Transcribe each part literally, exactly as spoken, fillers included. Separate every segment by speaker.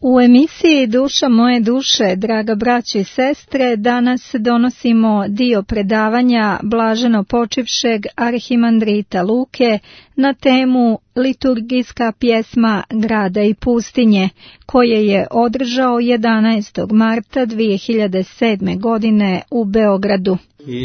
Speaker 1: U emisiji Duša moje duše, draga braćo i sestre, danas donosimo dio predavanja blaženo počivšeg arhimandrita Luke na temu liturgijska pjesma grada i pustinje, koje je održao jedanaestog marta dvije hiljade sedme. godine u Beogradu.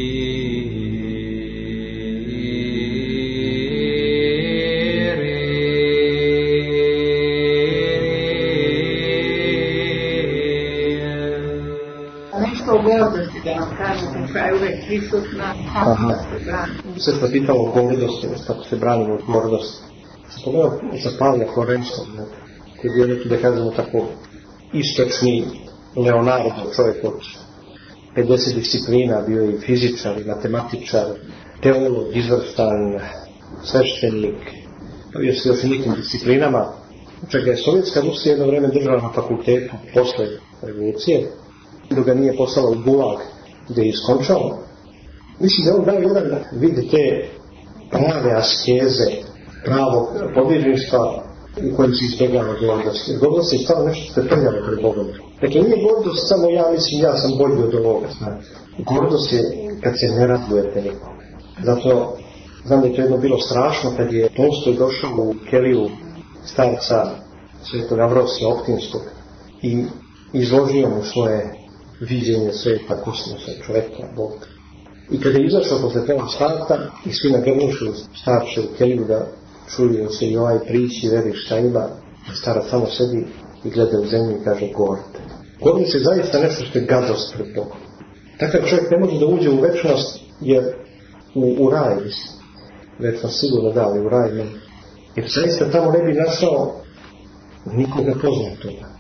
Speaker 2: O gordosti, da vam kažem, koja je uvek prisutna.
Speaker 3: Aha. Sve smo pitalo o gordosti, kako se branimo od gordosti. Sam pogledao za Pavla Florenskog, koji je bio neki, da kažemo tako, istočni Leonardo, čovjek od pedeset disciplina, bio je i fizičar, i matematičar, teolog, izvrstan, sveštenik, bio se još i nekim disciplinama, čega je Sovjetska Rusija jedno vreme držala na fakultetu posle revolucije, dok ga nije poslala u Gulag gdje je iskončao. Mislim da on dao jedan vid te prave askeze, pravog podvižništva u kojem se izbjegava gordost. Gordost je stvarno nešto što je prljavo pred Bogom. Dakle, nije gordost samo ja mislim ja sam bolji od ovoga. Znači. Gordost je kad se ne radujete nikom. Zato znam da je to jedno bilo strašno kad je Tolstoj došao u keliju starca Svetog Avrosija Optinskog i izložio mu svoje viđenje sveta, kosmosa, čoveka, Boga. I kada je izašao posle toga starta i svi nagrnušu starče u keliju da čuju se i ovaj prići, veri šta ima, starac samo sedi i gleda u zemlju i kaže gord. Gordost je zaista nešto što je gadost pred Bogom. Takav čovjek ne može da uđe u večnost jer u, u raj, večnost sigurno da, ali u raj ne. Jer zaista tamo ne bi našao nikoga poznatoga.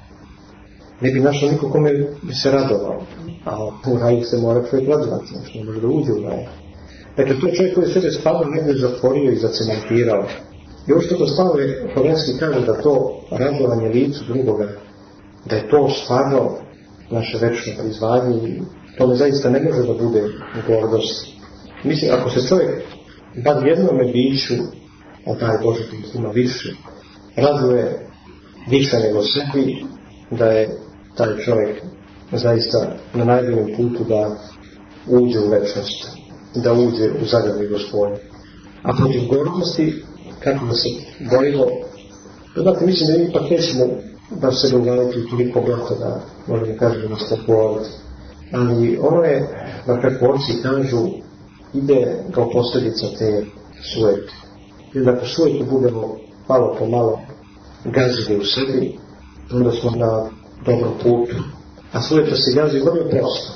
Speaker 3: Ne bi našao niko kome bi se radovao. A u raju se mora čovjek radovati, ne može da uđe u raju. Dakle, to je čovjek koji je sebe spavno negdje zatvorio i zacementirao. I ovo što to spavno je, Florenski kaže da to radovanje licu drugoga, da je to stvarno naše večno prizvanje i to ne zaista ne može da bude gordost. Mislim, ako se čovjek bar jednome biću, a daj Bože ti ima više, raduje više nego sebi, da je taj čovjek zaista na najboljem putu da uđe u večnost, da uđe u zagradi Gospodnje. A protiv gordosti, kako da se borimo, znate, mislim da mi ipak nećemo da se događati toliko blata da možemo kažemo da ste povoditi. Ali ono je, da kako orci kažu, ide kao posljedica te sujete. I da ako sujetu budemo malo po malo gazili u sebi, onda smo na dobrom putu. A sujeta se gazi vrlo prosto.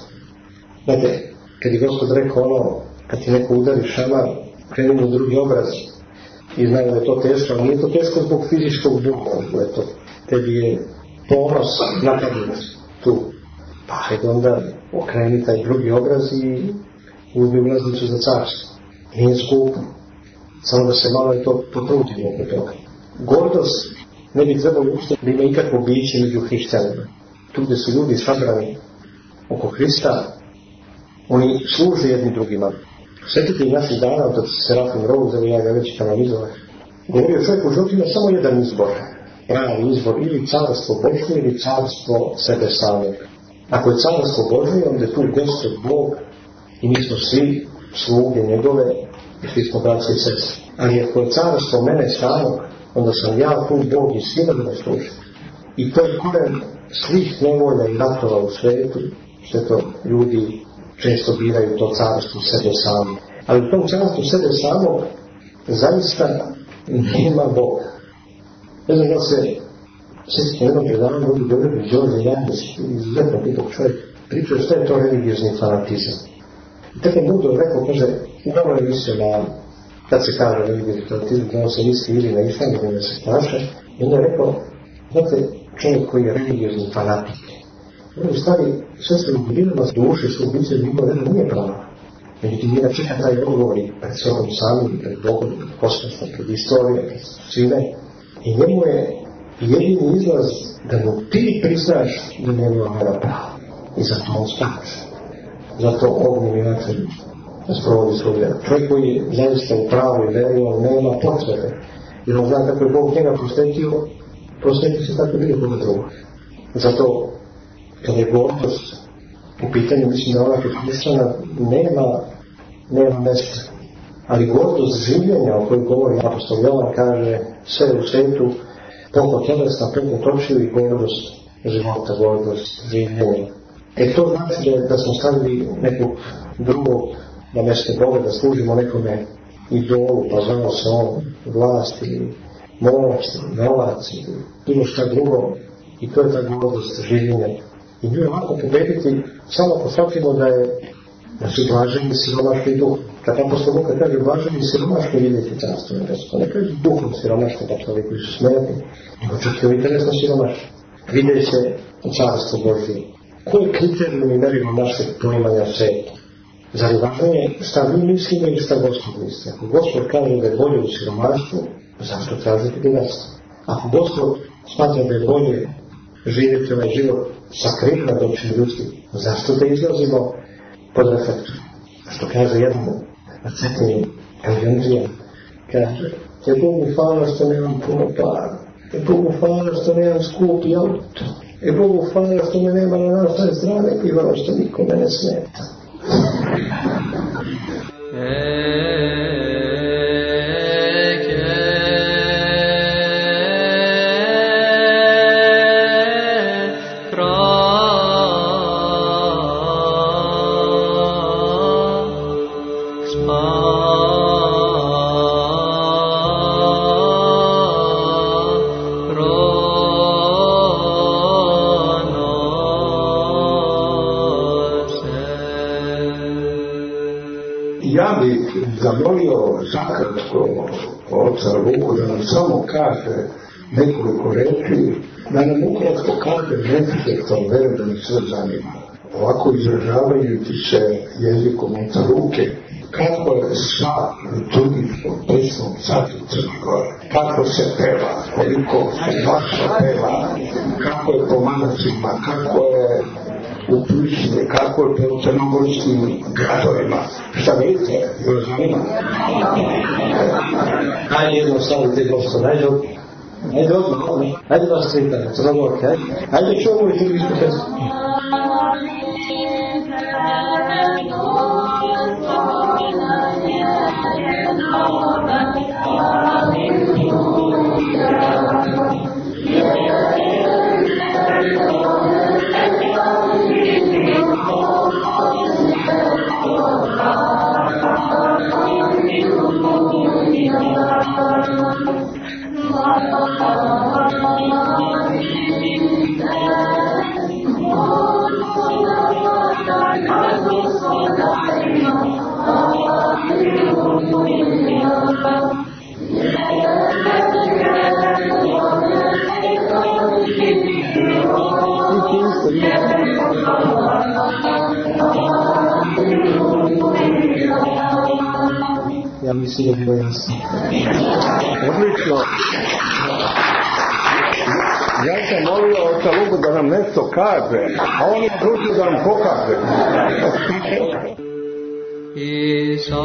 Speaker 3: Znate, kad je Gospod rekao ono, kad ti neko udari šamar, kreni mu drugi obraz i znaju da je to teško, ali nije to teško zbog fizičkog duha, eto, tebi je ponos napadnut tu. Pa hajde onda okreni taj drugi obraz i uzmi ulaznicu za carstvo. Nije skupo, samo da se malo je to potrudimo oko toga. Gordost ne bi trebalo uopšte da ima ikakvo biće među hrišćanima. Tu gdje su ljudi sabrani oko Hrista, oni služe jedni drugima. Sjetite i naših dana od Serafim Rose, evo ja ga već kanalizovao. Govorio čovjek u životu ima samo jedan izbor. Pravi izbor, ili carstvo Božje, ili carstvo sebe samog. Ako je carstvo Božje, onda je tu Gospod Bog i mi smo svi sluge njegove i svi smo bratci i sestri. Ali ako je carstvo mene samog, onda sam ja tu Bog i svima da me služi. I to je koren svih nevolja i ratova u svijetu, što to ljudi često biraju to carstvo sebe samog. Ali u tom carstvu sebe samog zaista nema Boga. Ne znam da se sjetite jednom predavanju ovdje Đorđe Đorđe Janjić, izuzetno pitog čovjek, pričao što je to religiozni fanatizam. I tako je Bog rekao, kaže, uglavnom je mislio na, kad se kaže religiozni fanatizam, da on se misli ili na islam, ili na sektaše, i onda je rekao, znate, čovjek koji je religiozni fanatik, on u stvari sve što ljubinama duše su ubice ljubove, da nije pravo. Međutim, njega čeka taj odgovor i pred sobom samim, pred Bogom, pred kosmosom, pred istorijom, pred svime. I njemu je jedini izlaz da mu ti priznaš da nema vera pravo. I zato on spače. Zato ognjem i vatrem da sprovodi svoj vjeru. Čovjek koji je zaista u pravu i veri, on nema potrebe. Jer on zna kako je Bog njega prostetio, prostetio se tako bilo koga druga. Zato, kada je gordost u pitanju, mislim da ona kod hrišćana nema, nema mesta. Ali gordost življenja o kojoj govori apostol Jovan kaže sve u svetu, pokoj telesna, pokoj očiju i gordost života, gordost življenja. E to znači da, da smo stavili nekog drugog na mjesto Boga, da služimo nekome idolu, pa zvao se on vlast ili moć ili novac ili bilo šta drugo. I to je ta gordost življenja. I nju je lako pobediti samo ako shvatimo da je da su blaženi siromašni duh. Kad apostol Luka kaže blaženi siromašni vidjeti carstvo nebesko, ne kaže duhom siromašni, dakle ovi koji su smijeni, nego čak i ovi telesno siromašni. Vide se carstvo Božje. Koji je kriterijum i merilo našeg poimanja sveta? Zar je važnije šta mi mislimo ili šta Gospod misli? Ako Gospod kaže da je bolje u siromaštvu, zašto tražiti bogatstvo? Ako Gospod smatra da je bolje živjeti ovaj život sakriven od očiju ljudskih, zašto da izlazimo pod reflektor? Što kaže jednom na Cetinju, Andrija, kaže, je Bogu hvala što nemam puno para, je Bogu hvala što nemam skupi auto, je Bogu hvala što me nema na nastaj strane pivano što nikome ne smeta.
Speaker 4: Zamolio zakratko oca Luku da nam samo kaže nekoliko reči, da nam ukratko kaže nešto što verujem da mi sve zanima. Ovako izražavajući se jezikom oca Luke, kako je sva liturgijsko pesmo sad u Crnoj Gori, kako se peva, koliko se vaša peva, kako je po manacima, kako je u Prištini, kako je po crnogorskim gradovima. Šta vidite? Još zanima?
Speaker 3: Ajde jednostavno ti Gospod, ajde odmah. Ajde odmah, ajde vas slitane, Crnogorke, ajde. Ajde čuvamo i ti istu pesmu. Ja mislim da je bilo jasno.
Speaker 4: Odlično. Ja sam molio oca Luku da nam nešto kaže, a on je odlučio da nam pokaže.
Speaker 5: Isa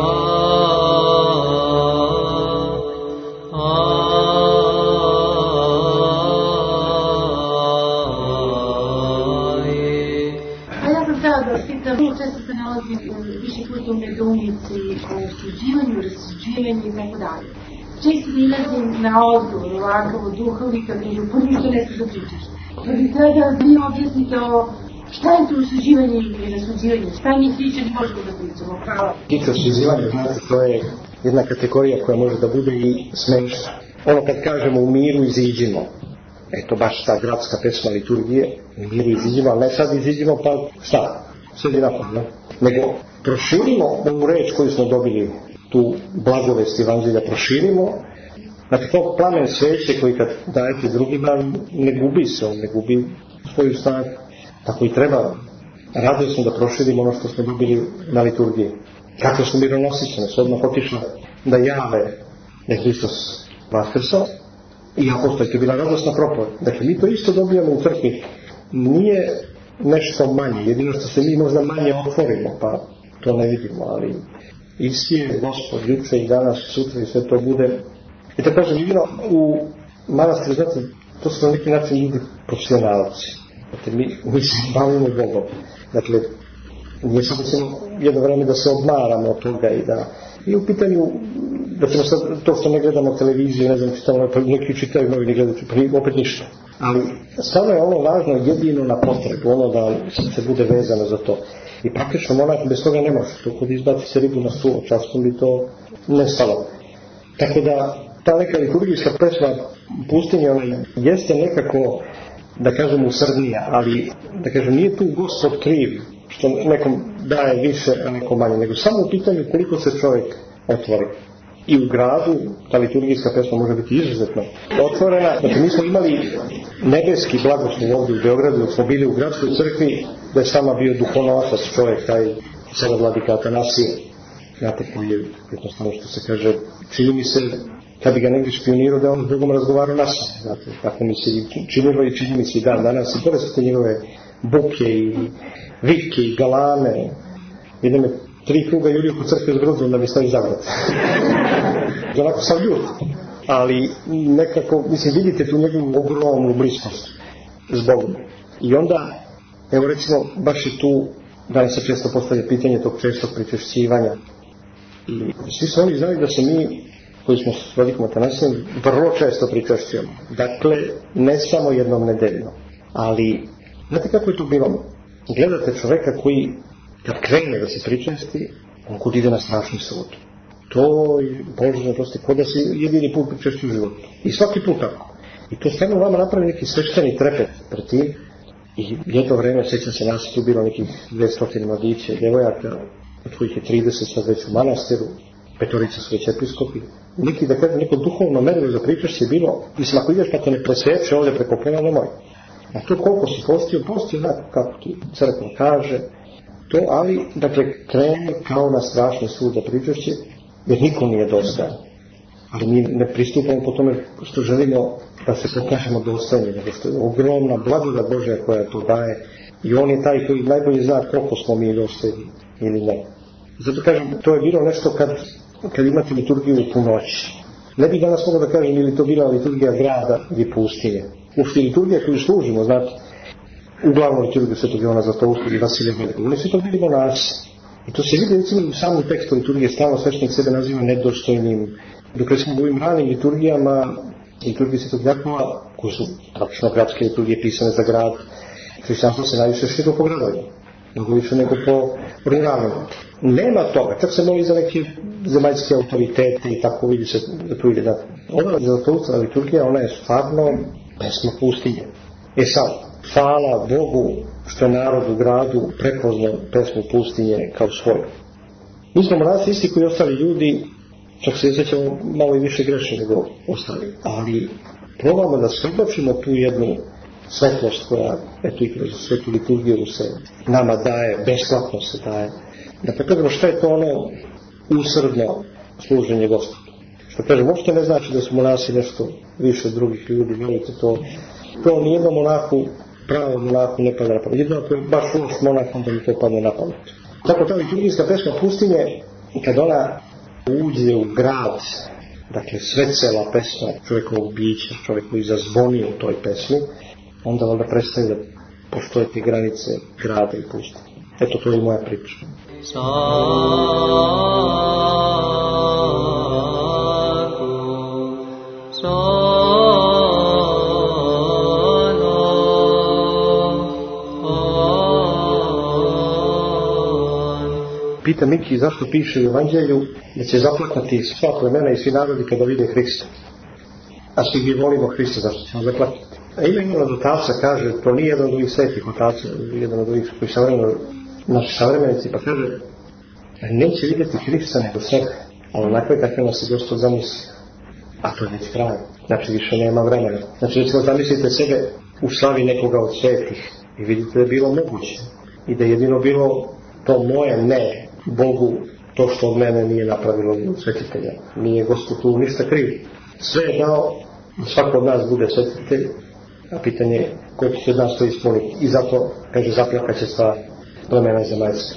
Speaker 6: često se nalazim više puta u nedoumici o osuđivanju, rasuđivanju i tako dalje. Često nalazim na odgovor ovakav od duhovnika koji kažu, pa ništa ne smiješ da pričaš. Pa bi treba da mi objasnite o šta je to osuđivanje i rasuđivanje, šta mi priča ne možemo da pričamo. Hvala.
Speaker 3: Tiče osuđivanje, znate, to je jedna kategorija koja može da bude i smešna. Ono kad kažemo u miru iziđimo, eto baš ta gradska pesma liturgije, u miru iziđimo, ali ne sad iziđimo pa šta? Sjedi napad, ne? Nego proširimo ovu reč koju smo dobili, tu blagovest Evanđelja proširimo. Znači to plamen sveće koji kad dajete drugima ne gubi se, on ne gubi svoju snagu. Tako i treba radosno da proširimo ono što smo dobili na liturgiji. Kako su mironosice, ne su odmah otišli da jave da je Hristos vaskrsao i apostoli, to je bila radosna propoved. Dakle, mi to isto dobijamo u crkvi. Nije nešto manje, jedino što se mi možda manje otvorimo, pa to ne vidimo, ali isti je Gospod juče i danas, sutra i sve to bude. I tako kažem, jedino u manastiru, znate, to su na neki način ljudi profesionalci. Dakle, mi, mi se bavimo Bogom. Dakle, nije samo ćemo jedno vreme da se obmaramo od toga i da i u pitanju da ćemo sad to što ne gledamo televiziju, ne znam, čitamo, pa neki čitaju novi, ne gledaju, pa opet ništa. Ali stvarno je ono važno jedino na potrebu, ono da se bude vezano za to. I praktično monah bez toga ne može, to kod izbaci se ribu na stulu, častom bi to nestalo. Tako da ta neka liturgijska pesma pustinje, ona jeste nekako, da kažem, usrdnija, ali da kažem, nije tu Gospod kriv što nekom daje više, a nekom manje, nego samo u pitanju koliko se čovjek otvori. I u gradu ta liturgijska pesma može biti izuzetno otvorena. Znači, mi smo imali nebeski blagoslov ovdje u Beogradu, dok smo bili u gradskoj crkvi, da je sama bio duhovnotac čovjek, taj sada vladika Atanasije. Znate, koji je, jednostavno što se kaže, čini mi se, kad bi ga negdje špionirao, da on s Bogom razgovarao nas. Znate, tako mi se činilo i čini mi se i dan danas. I pored su te njegove buke i vike i galame. Vidim me tri kruga Juliju po crkve s grudom da mi stavi zavrat. Onako sam ljud. Ali nekako, mislim, vidite tu njegovu ogromnu bliskost s Bogom. I onda, evo recimo, baš i tu, danas se često postavlja pitanje tog čestog pričešćivanja. I svi su oni znali da se mi, koji smo s vladicom Atanasijem, vrlo često pričešćujemo. Dakle, ne samo jednom nedeljno. Ali, znate kako je to bilo? Gledate čoveka koji, kad krene da se pričesti, on kod ide na strašni sud. To je, Bože, prosti, kod da se jedini put pričešći u životu. I svaki put tako. I to stvarno vama napravi neki svešteni trepet pred tim. I jedno vreme, sjećam se, nas je tu bilo nekih dvesta mladića i devojaka, od kojih je trideset sad već u manastiru, petorica su već episkopi. Neki, da kažem, neko duhovno merilo za pričešće je bilo, mislim, ako ideš pa te ne presveće ovdje preko plena, nemoj. A to koliko si postio, postio onako kako ti crkva kaže, to, ali, dakle, krene kao na strašni sud za pričešće, jer nikom nije dosta. Ali mi ne pristupamo po tome što želimo da se pokažemo dostojni, nego što je ogromna blagodat Božja koja to daje i on je taj koji najbolje zna koliko smo mi dostojni ili ne. Zato kažem, to je bilo nešto kad, kad imate liturgiju u punoći. Ne bih danas mogao da kažem ili to bila liturgija grada ili pustinje. Uopšte liturgija koju služimo, znate, uglavnom liturgiju Svetog Jovana Zlatoustog i Vasilija Velikog, oni su to bili monasi. I to se vidi recimo u samom tekstu liturgije, stalno sveštenik sebe naziva nedostojnim. Dok recimo u ovim ranim liturgijama, liturgije Svetog Jakova, koje su praktično gradske liturgije pisane za grad, hrišćanstvo se najviše širo po gradovima, nego više nego po ruralnom. Nema toga, čak se moli za neke zemaljske autoritete i tako vidi se da tu ide. Da. Ova Zlatoustova liturgija, ona je stvarno pesma pustinje. E sad, hvala Bogu što je narod u gradu prepoznao pesmu pustinje kao svoju. Mi smo monasi isti koji ostali ljudi, čak se osjećamo malo i više grešni nego ostali, ali probamo da svedočimo tu jednu svetlost koja, eto i kroz svetu liturgiju se nama daje, besplatno se daje. Da pokažemo šta je to ono usrdno služenje Gospodu. Što kažem, uopšte ne znači da su monasi nešto više od drugih ljudi, vidite to. To nijednom monahu, pravom monahu ne pada na pamet. Jedno ako je baš loš monah, onda mi to padne na pamet. Tako ta liturgijska pesma pustinje, kad ona uđe u grad, dakle sve cela pesma čovjekovog bića, čovjek koji zazvoni u toj pesmi, onda valjda prestaje da postoje te granice grada i pustinje. Eto, to je moja priča. Pita Miki zašto piše u Evanđelju da će zaplakati sva plemena i svi narodi kada vide Hrista. A svi mi volimo Hrista, zašto ćemo zaplakati? A ima jedan od otaca kaže, to nije jedan od ovih svetih otaca, jedan od ovih koji savremeno, naši savremenici, pa kaže, neće vidjeti Hrista nego sebe, ali onakve kakve nas je Gospod zamislio. A to je već kraj, znači više nema vremena. Znači recimo zamislite sebe u slavi nekoga od svetih i vidite da je bilo moguće i da je jedino bilo to moje ne Bogu, to što od mene nije napravilo od svetitelja. Nije Gospod tu ništa kriv. Sve je dao da svako od nas bude svetitelj, a pitanje je ko će se od nas to ispuniti. I zato, kaže, zapljakat će sva plemena zemaljska.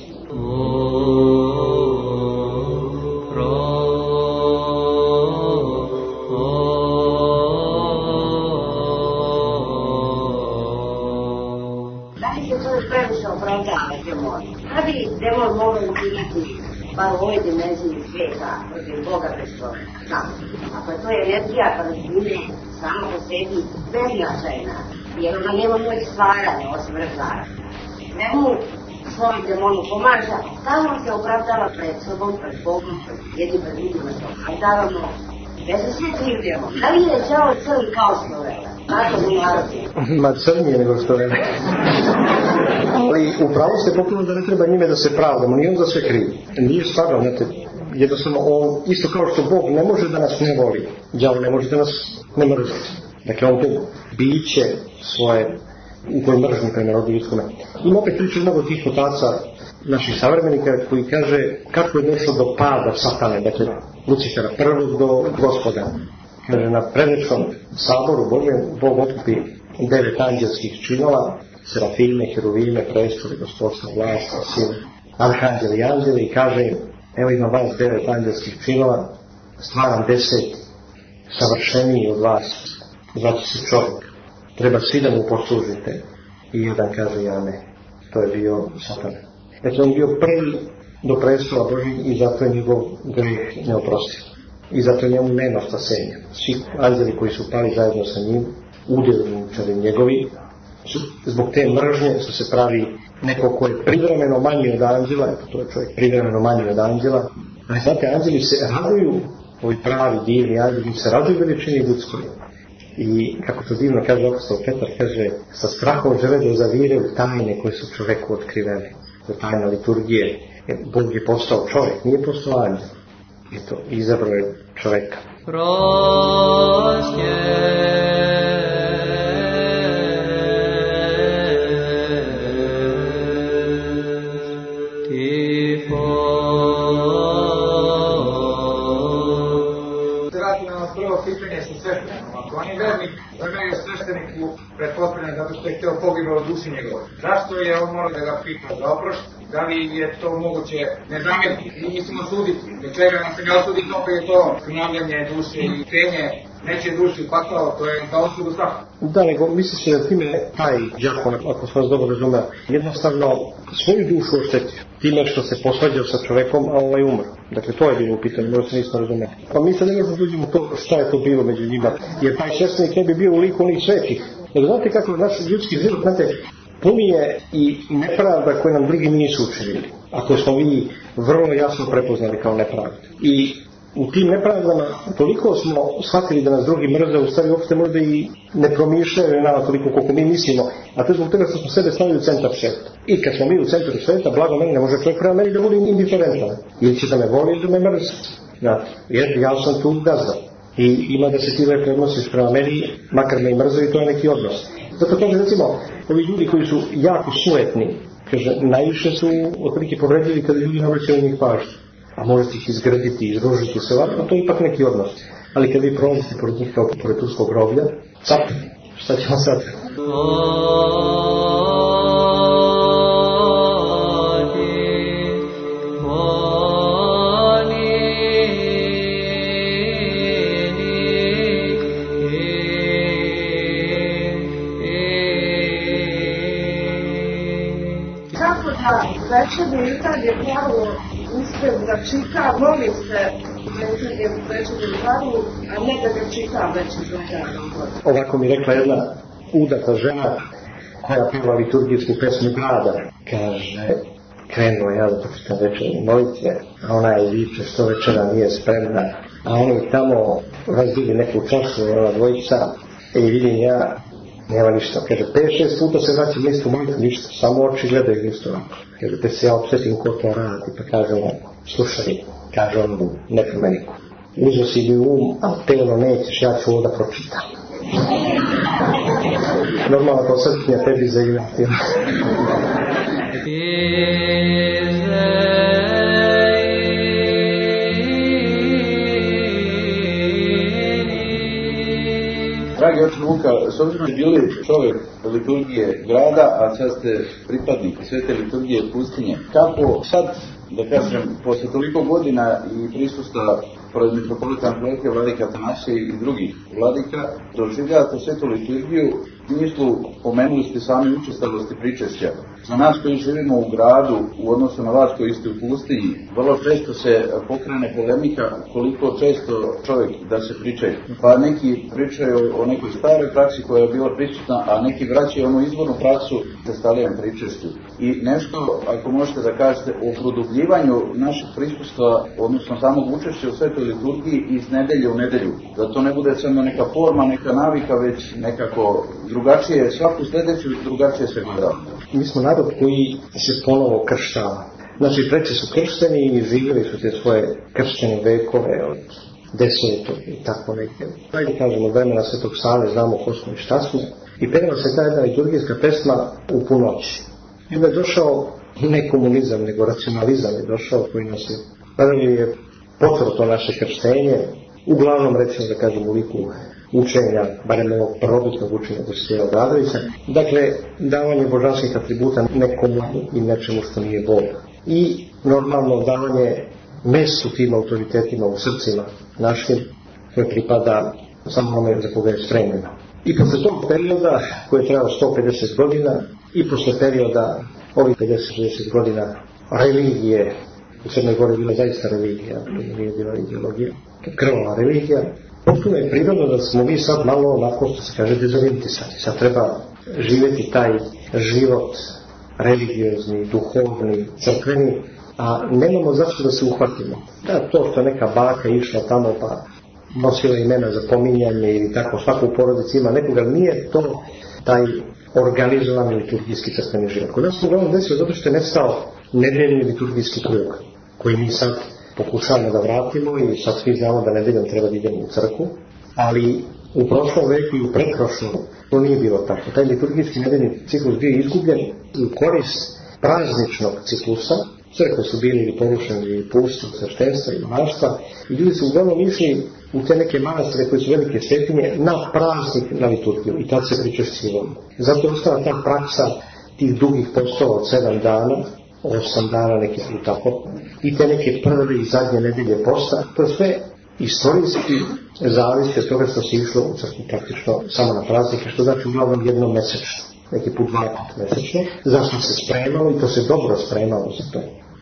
Speaker 5: ti se čovjek previše opravdava demon. Kada bi demon mogao učiniti bar u ovoj dimenziji svijeta protiv Boga bez čovjeka? Kako? Ako je to energija kada se vidi samo po sebi beznačajna, jer ona nema moć stvaranja osim razvara. Nemu svoj demonu pomaža, stalno se opravdava pred sobom, pred Bogom, jedni pred ljudima to. A davamo, bez da sve kriv demon. Da li je čao crn kao što vele? Tako mi narodi.
Speaker 3: Ma crnije nego što vele. Ali upravo ste potpuno da ne treba njime da se pravdamo, nije on za sve kriv. Nije stvarno, znate, jednostavno on, isto kao što Bog ne može da nas ne voli, đavo ne može da nas ne mrzi. Dakle, on to biće svoje u kojoj mržnji prema rodu ljudskome. Ima opet priča mnogo tih otaca naših savremenika koji kaže kako je došlo do pada satane, dakle Lucifera, prvog do Gospoda. Kaže, na predvečnom saboru Božem Bog otkupi devet anđelskih činova, serafime, heruvime, prestoli, gospodstva, vlast, sile, arhanđeli i anđeli i kaže im, evo ima vas devet anđelskih činova, stvaram deset savršeniji od vas, znači si čovjek. Treba svi da mu poslužite. I jedan kaže ja ne. To je bio Satan. Eto, on je bio prvi do prestola Božih i zato je njegov greh neoprostiv. I zato njemu nema spasenja. Svi anđeli koji su pali zajedno sa njim, udjelničari njegovi, su, zbog te mržnje su se pravi neko ko je privremeno manji od anđela, eto to je čovjek privremeno manji od anđela. Ali znate, anđeli se raduju, ovi pravi, divni anđeli se raduju veličini ljudskoj. I kako to divno kaže apostol Petar, kaže, sa strahom žele da zaviraju tajne koje su čoveku otkrivene. To je tajna liturgije. Bog je postao čovjek, nije postao anđel. Eto, izabrao je čoveka.
Speaker 7: On je vernik, da ga je svešteniku pretpostavljen zato što je htio pogibao duši njegove. Zašto je on morao da ga pita za oprošt? Da li je to moguće ne zamjeriti? Mi mislimo suditi. Do čega nam se ne osudi to kad je to ponavljanje duše i penje neće duši paklao, to je za osudu svaku.
Speaker 3: Da, nego misli se da time taj đakon, ako sam vas dobro razumeo, jednostavno svoju dušu oštetio. Time što se posvađao sa čovekom, a ovaj umro. Dakle, to je bilo u pitanju, možda se nismo razumeli. Pa mi sad ne možemo da uđemo to šta je to bilo među njima, jer taj šestnik ne bi bio u liku onih svetih. Nego znate kako naš ljudski život, znate, puni je i nepravda koje nam drugi nisu učinili, a koje smo vi vrlo jasno prepoznali kao nepravdu. I u tim nepravdama toliko smo shvatili da nas drugi mrze, u stvari uopšte možda i ne promišljaju nama toliko koliko mi mislimo, a to je zbog toga što smo sebe stavili u centar sveta. I kad smo mi u centru sveta, blago meni, ne može čovjek prema meni da bude indiferentan. Ili će da me voli ili da me mrzi. Znate, jer ja sam tu gazda. I ima da se ti lepo odnosiš prema meni, makar me i mrze i to je neki odnos. Zato kaže, recimo, ovi ljudi koji su jako sujetni, kaže, najviše su otprilike povredljivi kada ljudi ne obraćaju njih pažnju. A možete ih izgraditi, izružiti se ovako, to je ipak neki odnos. Ali kad vi prolazite pored njih kao pored turskog groblja, cap, šta ćemo sad?
Speaker 6: Kako da večernje Italije pravo uspem da čita, molim se večernje večernje pravo, a ne da ga čitam već izgledam.
Speaker 3: Ovako mi rekla jedna udata žena koja peva liturgijsku pesmu grada. Kaže, krenuo ja da počitam večernje molitve, a ona je viče što večera nije spremna, a oni tamo razbili neku čašu, ova dvojica, i vidim ja, nema ništa. Kaže, pet, šest puta se vraćam listu molitve, ništa, samo oči gledaju listu. Kaže, te se ja opsetim ko to radi, pa kaže on, slušaj, kaže on nepromeniku. Uzo si mi um, a telo nećeš, ja ću ovo da pročitam. Normalno kao srpnja tebi zaigrati.
Speaker 8: Dragi oče Luka, s obzirom da bili čovjek liturgije grada, a sad ste pripadnik svete liturgije pustinje, kako sad, da kažem, posle toliko godina i prisustva pored mitropolita Amfilohije, vladika Atanasija i drugih vladika, doživljavate svetu liturgiju smislu pomenuli ste sami učestalosti pričešća. Za nas koji živimo u gradu, u odnosu na vas koji ste u pustinji, vrlo često se pokrene polemika koliko često čovjek da se pričaju. Pa neki pričaju o nekoj staroj praksi koja je bila prisutna, a neki vraćaju onu izvornu praksu sa starijem pričešću. I nešto, ako možete da kažete, o produbljivanju našeg prisustva, odnosno samog učešća u svetoj liturgiji iz nedelje u nedelju. Da to ne bude samo neka forma, neka navika, već nekako drugačije, svaku sljedeću drugačije se gleda.
Speaker 3: Mi smo narod koji se ponovo krštava. Znači, preci su kršteni i živjeli su te svoje krštene vekove od desetog i tako neke. Ajde kažemo, od vremena Svetog Save znamo ko smo i šta smo. I peva se ta jedna liturgijska pesma u punoći. I onda je došao ne komunizam, nego racionalizam je došao koji nas je, prvi je potvrdo to naše krštenje, uglavnom recimo da kažem u liku učenja, barem ovog prvobitnog učenja Dositeja Obradovića, dakle davanje božanskih atributa nekomu i nečemu što nije Bog. I normalno davanje mestu tim autoritetima u srcima našim koje pripada samo onome za koga je spremljeno. I posle tog perioda koji je trajao sto pedeset godina i posle perioda ovih pedeset šezdeset godina religije, u Crnoj Gori je bila zaista religija, to nije bila ideologija, krvava religija, potpuno je prirodno da smo mi sad malo onako što se kaže dezorijentisani. Sad treba živjeti taj život religiozni, duhovni, crkveni, a nemamo zašto da se uhvatimo. Da, to što neka baka išla tamo pa nosila imena za pominjanje ili tako, svako u porodici ima nekoga, nije to taj organizovani liturgijski crkveni život. Kod nas se uglavnom desilo zato što je nestao nedeljni liturgijski krug, koji mi sad pokušavamo da vratimo i sad svi znamo da nedeljom treba da idemo u crkvu, ali u prošlom veku i u pretprošlom to nije bilo tako. Taj liturgijski nedeljni ciklus bio izgubljen u korist prazničnog ciklusa. Crkve su bili ili porušeni ili pusti od sveštenstva i monaštva i ljudi su uglavnom išli u te neke manastire koje su velike svetinje na praznik, na liturgiju i tad se pričešćivalo. Zato je ostala ta praksa tih dugih postova od sedam dana, osam dana neki su tako, i te neke prve i zadnje nedelje posta. To je sve istorijski zavisi od toga što se išlo u crkvu praktično samo na praznike, što znači uglavnom jednom mesečno, neki put dva put mesečno, zašto se spremalo i to se dobro spremalo za to.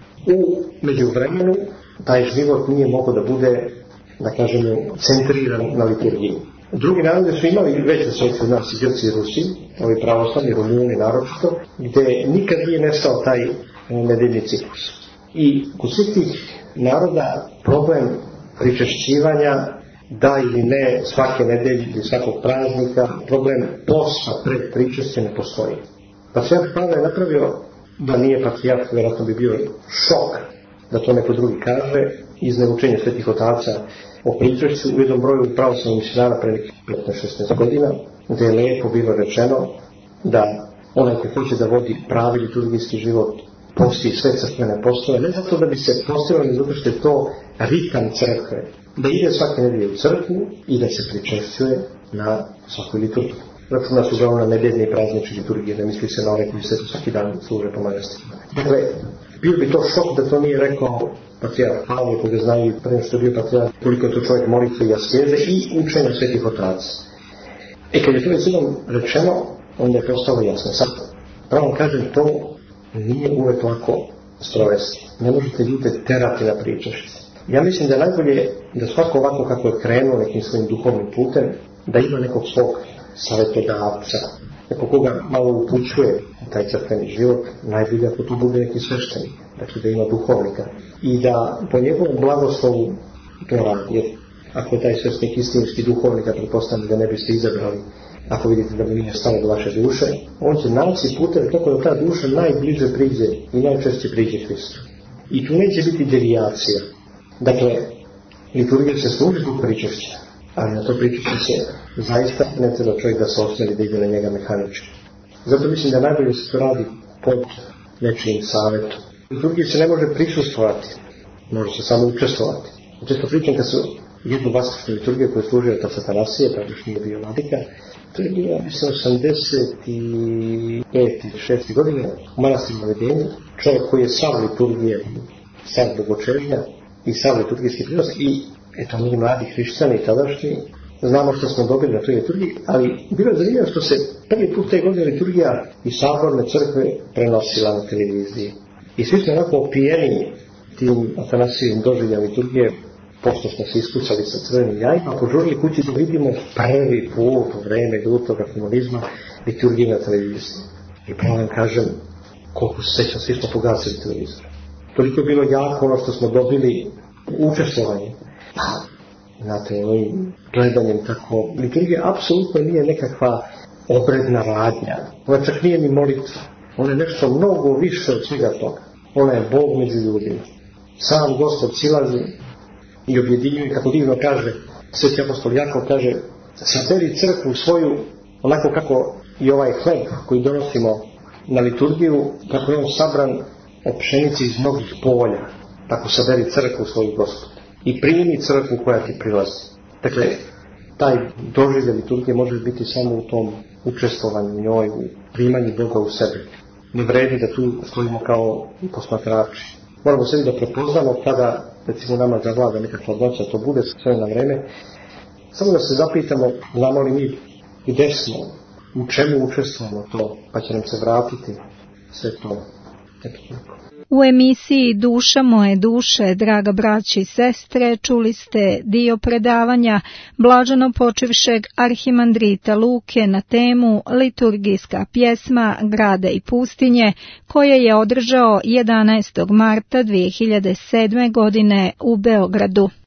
Speaker 3: U međuvremenu taj život nije mogao da bude, da kažemo, centriran na liturgiji. Drugi narodi su imali veće sveti od nas i Grci i Rusi, ovi pravoslavni, Rumuni naročito, gdje nikad nije nestao taj nedeljni ciklus. I kod svih tih naroda problem pričešćivanja, da ili ne, svake nedelje ili svakog praznika, problem posta pred pričešćem ne postoji. Patrijarh Pavle je napravio, da nije patrijarh, vjerojatno bi bio šok da to neko drugi kaže, iz neučenja svetih otaca o pričešću u jednom broju pravoslavnih misionara pre nekih petnaest šesnaest godina, gdje je lepo bilo rečeno da onaj ko hoće da vodi pravi liturgijski život posti sve crkvene postove, ne zato da bi se postilo, ne zato što je to ritam crkve, da ide svake nedelje u crkvu i da se pričešćuje na svakoj liturgiji. Računa su uglavnom na nedeljne i praznične liturgije, ne misli se na ove koji se svaki dan služe po manastirima. Dakle, bio bi to šok da to nije rekao patrijarh Pavle, koga znaju prema što je bio patrijarh, koliko je to čovjek molitve i askeze i učenja svetih otaca. E kad je to već jednom rečeno, onda je postalo jasno. Sad, pravo kažem, to nije uvek lako sprovesti. Ne možete ljude terati na pričešće. Ja mislim da je najbolje da svako ovako kako je krenuo nekim svojim duhovnim putem, da ima nekog svog savjetodavca, neko koga malo upućuje taj crkveni život, najbolje ako tu bude neki sveštenik, dakle da ima duhovnika i da po njegovom blagoslovu to radi, jer ako je taj sveštenik istinski duhovnik, a pretpostavljam da ne biste izabrali, ako vidite da mu nije stalo do vaše duše, on će naći putem kako da ta duša najbliže priđe i najčešće priđe Hristu. I tu neće biti devijacija. Dakle, liturgija se služi zbog pričešća, ali na to pričešće se zaista ne treba čovjek da se osmeli da ide na njega mehanički. Zato mislim da najbolje se to radi pod nečijim savjetom. Liturgiji se ne može prisustvovati, može se samo učestvovati. Često pričam kad su jednu vaskršnju liturgiju koju služio otac Atanasije, pa još nije bio vladika, to je bilo, mislim, osamdeset pet i šest godine u manastiru Navedenju, čovjek koji je sav liturgije, sav bogočežnja i sav liturgijski prinos i eto mi mladi hrišćani tadašnji znamo što smo dobili na toj liturgiji, ali bilo je zanimljivo što se prvi put te godine liturgija iz saborne crkve prenosila na televiziji. I svi smo onako opijeni tim Atanasijevim doživljem liturgije, pošto smo se iskucali sa crvenim jajima, požurili kući da vidimo prvi put u vreme ljutog komunizma liturgiju na televiziji. I pravo vam kažem, koliko se sećam, svi smo pogasili televizor. Toliko je bilo jako ono što smo dobili učestvovanje. Pa, znate, ovim gledanjem tako, liturgija apsolutno nije nekakva obredna radnja. Ona čak nije ni molitva. Ona je nešto mnogo više od svega toga. Ona je Bog među ljudima. Sam Gospod silazi i objedinjuje, kako divno kaže Sveti apostol Jakov, kaže, saberi crkvu svoju onako kako i ovaj hleb koji donosimo na liturgiju, kako je on sabran od pšenici iz mnogih polja, tako saberi crkvu svoju, Gospod, i primi crkvu koja ti prilazi. Dakle, taj doživljaj liturgije može biti samo u tom učestvovanju u njoj, u primanju Boga u sebe. Ne vredi da tu stojimo kao posmatrači. Moramo sebi da prepoznamo kada, recimo, nama zavlada neka hladnoća, to bude sve na vreme. Samo da se zapitamo, znamo li mi gdje smo, u čemu učestvujemo to, pa će nam se vratiti sve to.
Speaker 1: U emisiji Duša moje duše, draga braći i sestre, čuli ste dio predavanja blaženo počivšeg arhimandrita Luke na temu Liturgijska pjesma grada i pustinje, koje je održao jedanaestog marta dvije hiljade sedme godine u Beogradu.